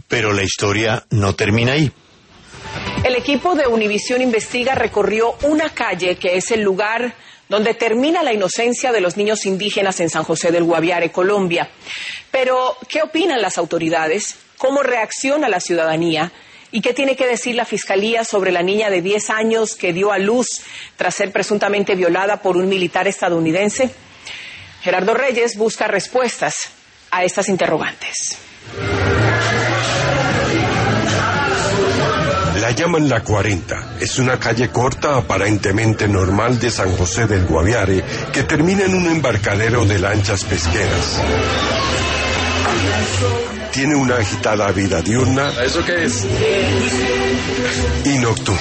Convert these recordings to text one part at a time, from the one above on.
Pero la historia no termina ahí. El equipo de Univisión Investiga recorrió una calle que es el lugar donde termina la inocencia de los niños indígenas en San José del Guaviare, Colombia. Pero, ¿qué opinan las autoridades? ¿Cómo reacciona la ciudadanía? ¿Y qué tiene que decir la Fiscalía sobre la niña de 10 años que dio a luz tras ser presuntamente violada por un militar estadounidense? Gerardo Reyes busca respuestas a estas interrogantes. La llaman la 40. Es una calle corta aparentemente normal de San José del Guaviare que termina en un embarcadero de lanchas pesqueras. Tiene una agitada vida diurna. ¿Eso qué es? Y nocturna.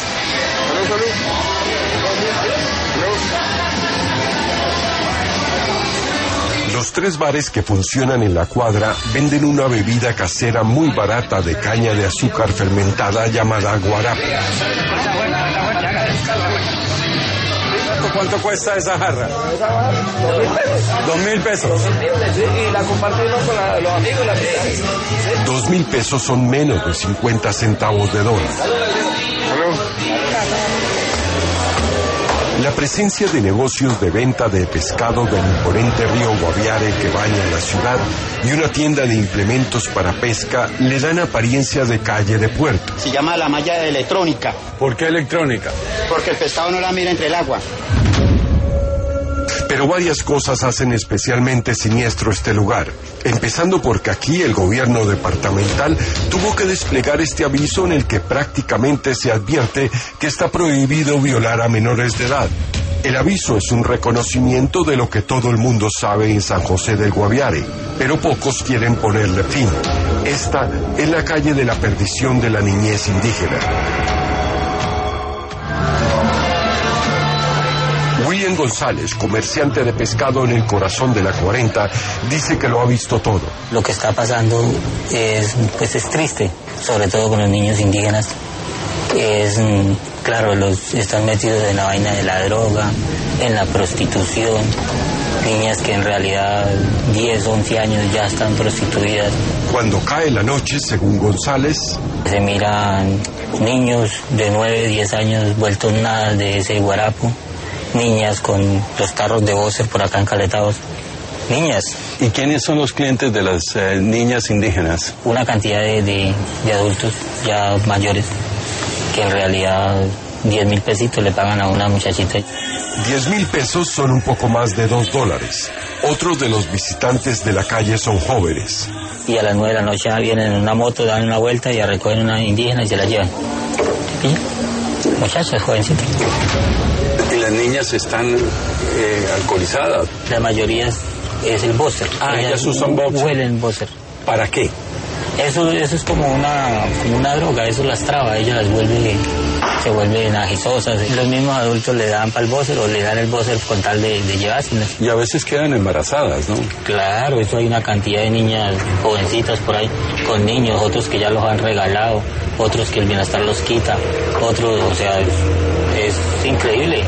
Los 3 bares que funcionan en la cuadra venden una bebida casera muy barata de caña de azúcar fermentada llamada guarapo. ¿Cuánto cuesta esa jarra? 2.000 pesos. Y la compartimos con los amigos y la amistad. 2.000 pesos son menos de 50 centavos de dólar. La presencia de negocios de venta de pescado del imponente río Guaviare que baña la ciudad y una tienda de implementos para pesca le dan apariencia de calle de puerto. Se llama la malla electrónica. ¿Por qué electrónica? Porque el pescado no la mira entre el agua. Pero varias cosas hacen especialmente siniestro este lugar, empezando porque aquí el gobierno departamental tuvo que desplegar este aviso en el que prácticamente se advierte que está prohibido violar a menores de edad. El aviso es un reconocimiento de lo que todo el mundo sabe en San José del Guaviare, pero pocos quieren ponerle fin. Esta es la calle de la perdición de la niñez indígena. William González, comerciante de pescado en el corazón de la 40, dice que lo ha visto todo. Lo que está pasando es triste, sobre todo con los niños indígenas. Claro, están metidos en la vaina de la droga, en la prostitución. Niñas que en realidad 10, 11 años ya están prostituidas. Cuando cae la noche, según González, se miran niños de 9, 10 años vueltos nada de ese guarapo. Niñas con los tarros de Boser por acá encaletados. Niñas. ¿Y quiénes son los clientes de las niñas indígenas? Una cantidad de adultos ya mayores que en realidad 10.000 pesitos le pagan a una muchachita. 10.000 pesos son un poco más de $2. Otros de los visitantes de la calle son jóvenes. Y a las 9 de la noche vienen en una moto, dan una vuelta y recogen una indígena y se la llevan. ¿Y? Muchachas, jovencitas. ¿Y las niñas están alcoholizadas? La mayoría es el Boser. Ellas usan Boser. Huelen Boser. ¿Para qué? Eso es como una droga, eso las traba, ellas se vuelven agitosas. Los mismos adultos le dan para el Boser o le dan el Boser con tal de llevárselas. Y a veces quedan embarazadas, ¿no? Claro, eso hay una cantidad de niñas jovencitas por ahí, con niños, otros que ya los han regalado, otros que el bienestar los quita, otros, o sea, es increíble.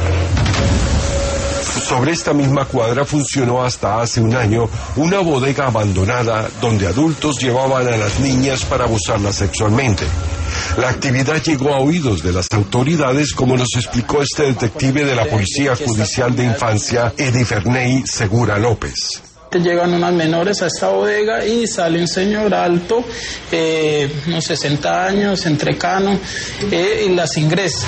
Sobre esta misma cuadra funcionó hasta hace un año una bodega abandonada donde adultos llevaban a las niñas para abusarlas sexualmente. La actividad llegó a oídos de las autoridades, como nos explicó este detective de la Policía Judicial de Infancia, Ediferney Segura López. Llegan unas menores a esta bodega y sale un señor alto, unos 60 años, entrecano, y las ingresa.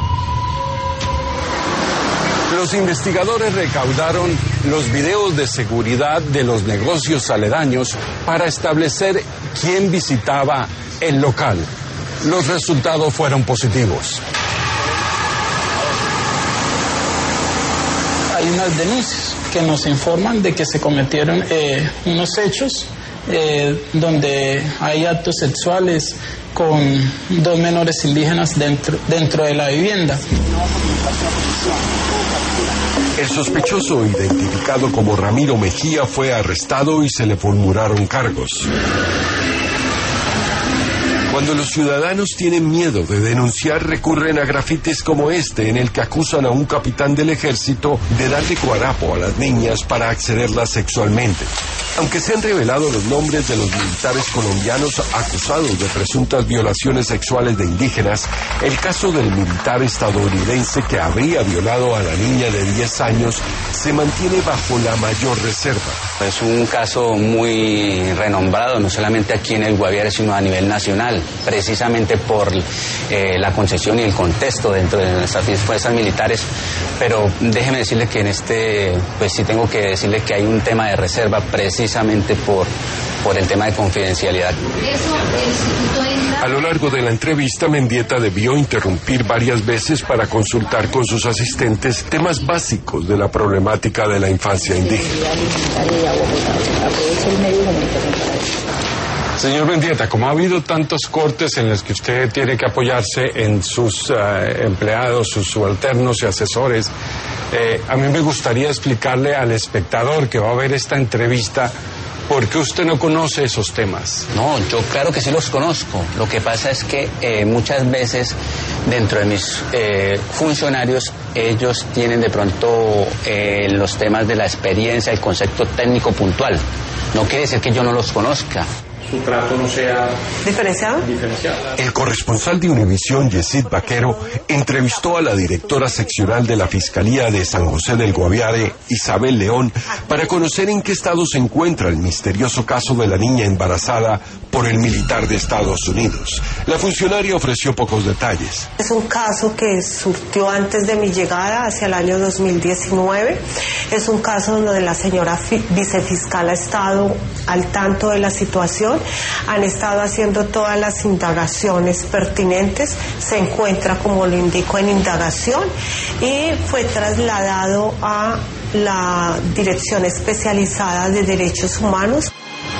Los investigadores recaudaron los videos de seguridad de los negocios aledaños para establecer quién visitaba el local. Los resultados fueron positivos. Hay unas denuncias que nos informan de que se cometieron unos hechos donde hay actos sexuales con 2 menores indígenas dentro de la vivienda. El sospechoso, identificado como Ramiro Mejía, fue arrestado y se le formularon cargos. Cuando los ciudadanos tienen miedo de denunciar, recurren a grafitis como este, en el que acusan a un capitán del ejército de darle guarapo a las niñas para accederlas sexualmente. Aunque se han revelado los nombres de los militares colombianos acusados de presuntas violaciones sexuales de indígenas, el caso del militar estadounidense que habría violado a la niña de 10 años se mantiene bajo la mayor reserva. Es un caso muy renombrado, no solamente aquí en el Guaviare, sino a nivel nacional, precisamente por la concesión y el contexto dentro de nuestras fuerzas militares. Pero déjeme decirle que en pues sí tengo que decirle que hay un tema de reserva precisamente por el tema de confidencialidad. A lo largo de la entrevista, Mendieta debió interrumpir varias veces para consultar con sus asistentes temas básicos de la problemática de la infancia indígena. Señor Mendieta, como ha habido tantos cortes en los que usted tiene que apoyarse en sus empleados, sus subalternos y asesores, a mí me gustaría explicarle al espectador que va a ver esta entrevista por qué usted no conoce esos temas. No, yo claro que sí los conozco. Lo que pasa es que muchas veces dentro de mis funcionarios, ellos tienen de pronto los temas de la experiencia, el concepto técnico puntual. No quiere decir que yo no los conozca. Su trato no sea ¿diferenciado? El corresponsal de Univisión, Yesid Vaquero, entrevistó a la directora seccional de la Fiscalía de San José del Guaviare, Isabel León, para conocer en qué estado se encuentra el misterioso caso de la niña embarazada por el militar de Estados Unidos. La funcionaria ofreció pocos detalles. Es un caso que surgió antes de mi llegada, hacia el año 2019. Es un caso donde la señora vicefiscal ha estado al tanto de la situación. Han estado haciendo todas las indagaciones pertinentes, se encuentra, como lo indico, en indagación y fue trasladado a la Dirección Especializada de Derechos Humanos.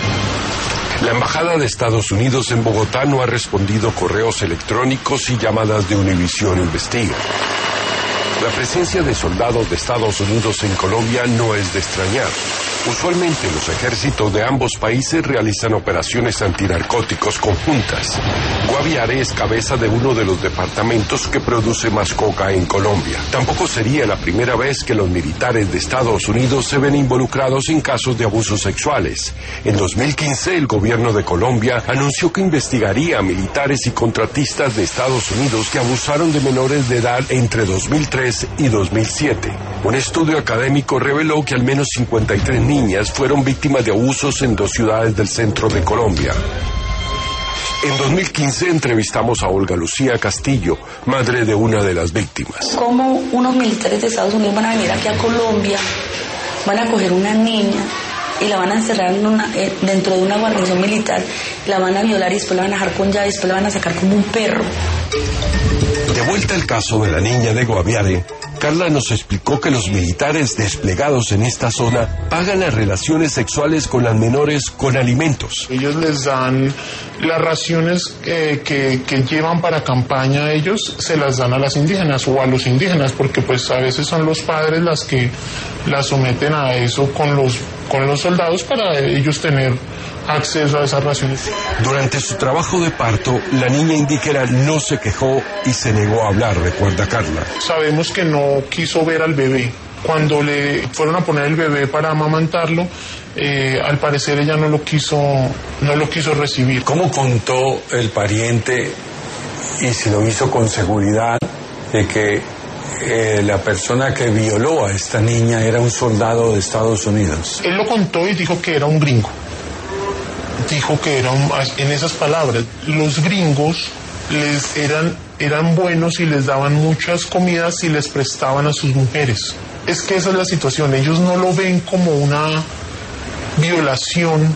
La Embajada de Estados Unidos en Bogotá no ha respondido correos electrónicos y llamadas de Univisión Investiga. La presencia de soldados de Estados Unidos en Colombia no es de extrañar. Usualmente los ejércitos de ambos países realizan operaciones antinarcóticos conjuntas. Guaviare es cabeza de uno de los departamentos que produce más coca en Colombia. Tampoco sería la primera vez que los militares de Estados Unidos se ven involucrados en casos de abusos sexuales. En 2015, el gobierno de Colombia anunció que investigaría a militares y contratistas de Estados Unidos que abusaron de menores de edad entre 2003 y 2007. Un estudio académico reveló que al menos 53 niñas fueron víctimas de abusos en 2 ciudades del centro de Colombia. En 2015 entrevistamos a Olga Lucía Castillo, madre de una de las víctimas. ¿Cómo unos militares de Estados Unidos van a venir aquí a Colombia, van a coger una niña y la van a encerrar dentro de una guarnición militar, la van a violar y después la van a dejar con llave y después la van a sacar como un perro? De vuelta al caso de la niña de Guaviare, Carla nos explicó que los militares desplegados en esta zona pagan las relaciones sexuales con las menores con alimentos. Ellos les dan las raciones que llevan para campaña, ellos se las dan a las indígenas o a los indígenas, porque pues a veces son los padres las que las someten a eso con los soldados para ellos tener acceso a esas raciones. Durante su trabajo de parto, la niña indígena no se quejó y se negó a hablar, recuerda Carla. Sabemos que no quiso ver al bebé. Cuando le fueron a poner el bebé para amamantarlo, al parecer ella no lo quiso recibir. ¿Cómo contó el pariente, y si lo hizo con seguridad, de que la persona que violó a esta niña era un soldado de Estados Unidos? Él lo contó y dijo que era un gringo. Dijo que en esas palabras, los gringos eran buenos y les daban muchas comidas y les prestaban a sus mujeres. Es que esa es la situación, ellos no lo ven como una violación,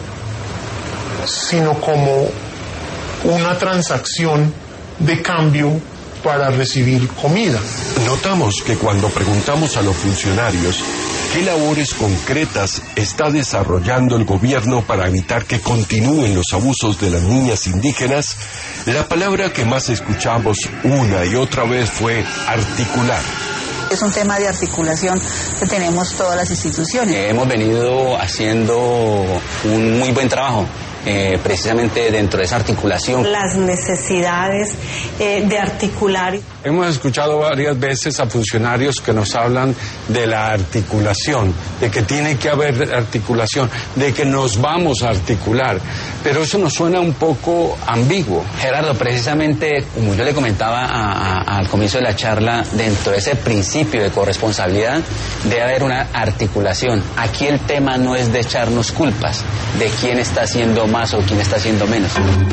sino como una transacción de cambio para recibir comida. Notamos que cuando preguntamos a los funcionarios qué labores concretas está desarrollando el gobierno para evitar que continúen los abusos de las niñas indígenas, la palabra que más escuchamos una y otra vez fue articular. Es un tema de articulación que tenemos todas las instituciones. Hemos venido haciendo un muy buen trabajo precisamente dentro de esa articulación. Las necesidades de articular. Hemos escuchado varias veces a funcionarios que nos hablan de la articulación, de que tiene que haber articulación, de que nos vamos a articular, pero eso nos suena un poco ambiguo. Gerardo, precisamente, como yo le comentaba al comienzo de la charla, dentro de ese principio de corresponsabilidad debe haber una articulación. Aquí el tema no es de echarnos culpas, de quién está haciendo más o quién está haciendo menos.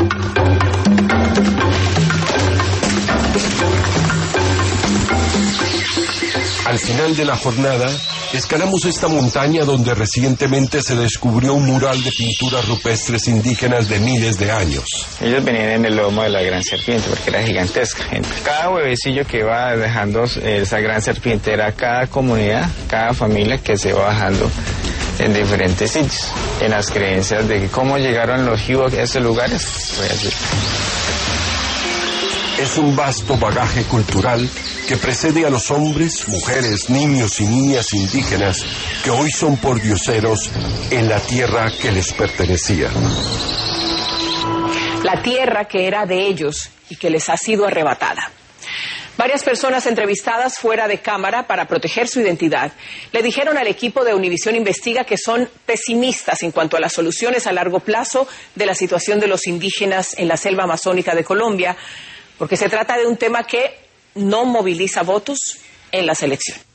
Al final de la jornada, escalamos esta montaña donde recientemente se descubrió un mural de pinturas rupestres indígenas de miles de años. Ellos venían en el lomo de la gran serpiente porque era gigantesca. Cada huevecillo que iba dejando esa gran serpiente era cada comunidad, cada familia que se va bajando en diferentes sitios. En las creencias de cómo llegaron los Hewok a esos lugares, fue así. Es un vasto bagaje cultural que precede a los hombres, mujeres, niños y niñas indígenas que hoy son pordioseros en la tierra que les pertenecía. La tierra que era de ellos y que les ha sido arrebatada. Varias personas entrevistadas fuera de cámara para proteger su identidad le dijeron al equipo de Univisión Investiga que son pesimistas en cuanto a las soluciones a largo plazo de la situación de los indígenas en la selva amazónica de Colombia, porque se trata de un tema que no moviliza votos en las elecciones.